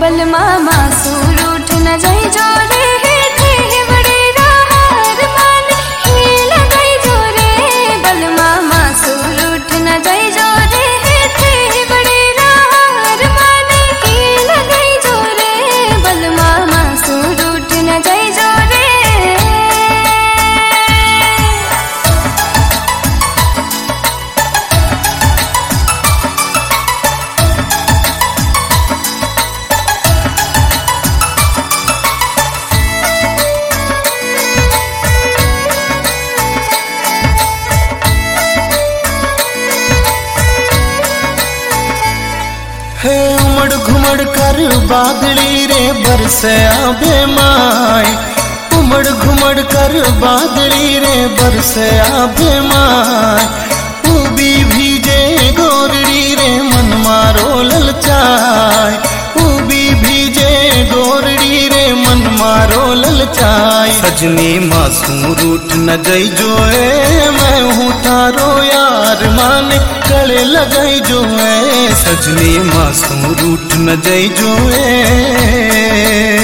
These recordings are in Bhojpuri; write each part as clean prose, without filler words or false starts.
बलमा मासूर उठ न जाई जोरे थे बड़े राहर माने ही लगाई जोरे बलमा मासूर उठ न जाई जोरे थे बड़े राहर माने ही लगाई जोरे बलमा मासूर उठ न जाई जोरे। हे उमड़ घुमड़ कर बादली रे बरसे आबे माय, उमड़ घुमड़ कर बादली रे बरसे आबे माय। उबी भीजे गोरड़ी रे मन मारो ललचाय, उबी भीजे गोरड़ी रे मन मारो ललचाय। सजनी मासूम रूठ न गई जोए मैं हूँ तारो यार माने गले लगाई जो है। सजनी मासूम रूठ न जाई जो है।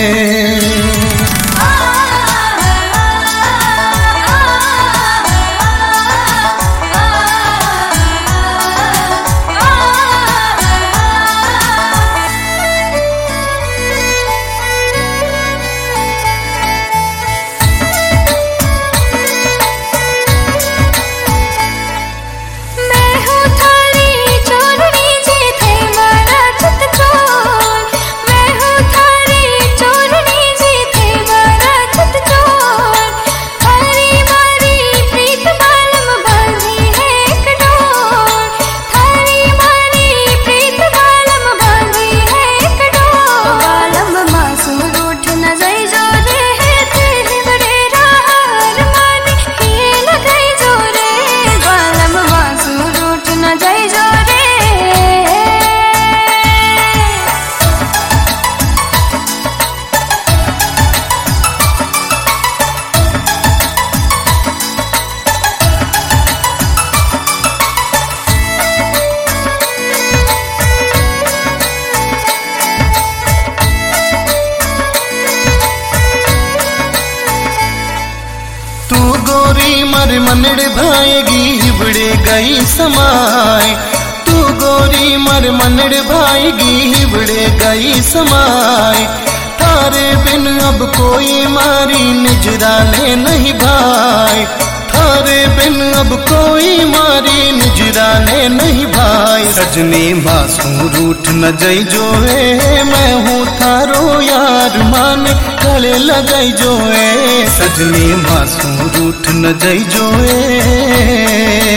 मर मनड़ भाएगी हिबड़े गई समाय, तू गोरी मर मनड़ भाएगी हिबड़े गई समाय। थारे बिन अब कोई मारी निजराने नहीं भाई, थारे बिन अब कोई मारी निजराने नहीं भाई। सजनी मासूम रूठ न जाई जो है मैं हूँ थारो यार माने गले लगाई जो है। सजनी मासूम रूठ न जाई जो है।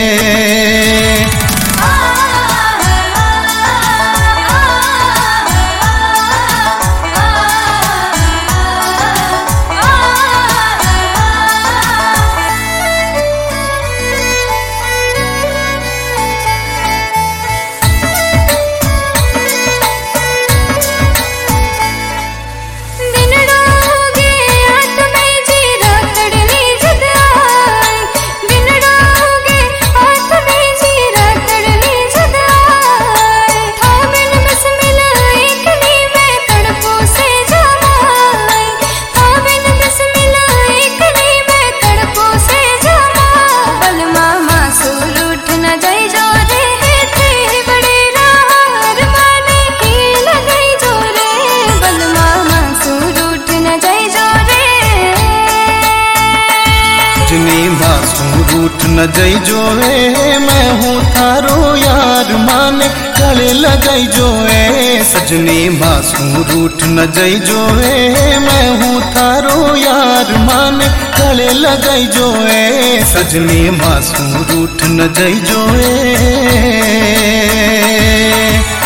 सजनी मासूम रूठ न जाई जो है मैं हूँ थारो यार माने गले लगाई जो है। सजनी मासूम रूठ न जाई जो है मैं हूँ थारो यार माने गले लगाई जो है। सजनी मासूम रूठ न जाई जो है।